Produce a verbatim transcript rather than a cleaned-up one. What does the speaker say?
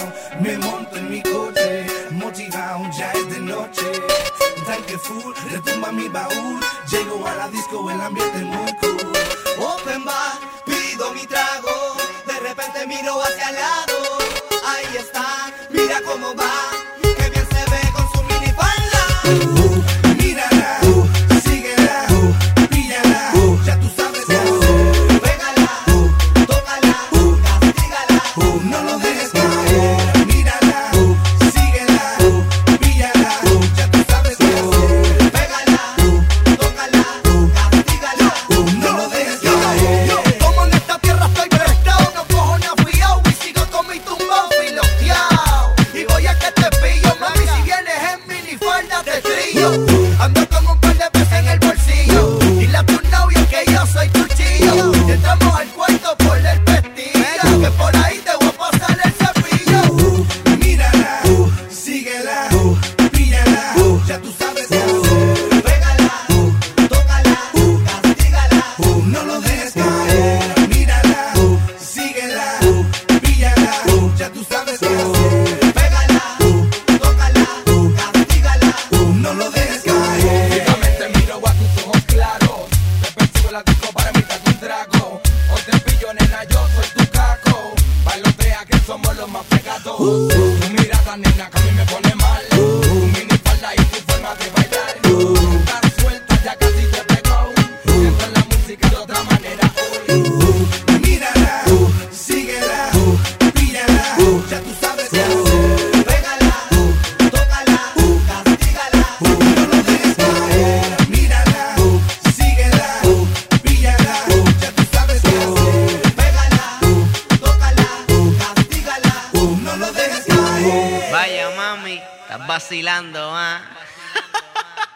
Me monto en mi coche, motivado, ya es de noche. Tanque full, retumba mi baúl. Llego a la disco, el ambiente es muy cool. Open bar, pido mi trago. De repente miro hacia el lado. Ahí está, mira cómo va. Qué bien se ve con su minifalda. Uh, mírala, uh, síguela, uh, píllala, uh, ya tú sabes qué hacer. Pégala, uh, tócala, uh, castígala, uh, no lo dejes caer. Mírala, uh, síguela, uh, píllala, uh, ya tú sabes qué hacer. pégala, uh, tócala, uh, castígala, uh, no lo dejes caer. Yo, como en esta tierra estoy prestado, no cojo nada fiao y sigo con mi tumbao filoteao. Y voy a que te pillo, mami, si vienes en minifalda te trillo. Ando con un par de pesos en el bolsillo. Dile a tu novia que yo soy tu chillo. Entramos al cuarto por el pestillo, que por ahí te voy a pasar el cepillo. Uh, mírala, uh, síguela, uh, píllala, uh, ya tú sabes qué hacer. Pégala, uh, tócala, uh, castígala, Uh, no lo dejes caer. Mírala, uh, síguela, uh, píllala, uh, ya tú sabes qué hacer. pégala, uh, tócala, uh, castígala. Uh, no lo dejes caer. Fijamente miro a tus ojos claros. Te persigo la disco para invitarte un trago. Hoy te pillo, nena, yo soy tu caco. Bailotea que somos los más pegados. Tu mirada, nena, que a mí me pone mal. Tu minifalda y tu forma de bailar. Estás suelta, ya casi te pegó. Siento la música de otra manera hoy. Uh, mírala, uh, síguela, uh, píllala, uh, ya tú sabes qué hacer. Pégala, uh, tócala, uh, castígala. Uh, no lo dejes caer. Mírala, uh, síguela, uh, píllala, uh, ya tú sabes qué hacer. Pégala, uh, tócala, uh, castígala. Uh, no lo dejes caer. Vaya mami, estás vacilando, ah.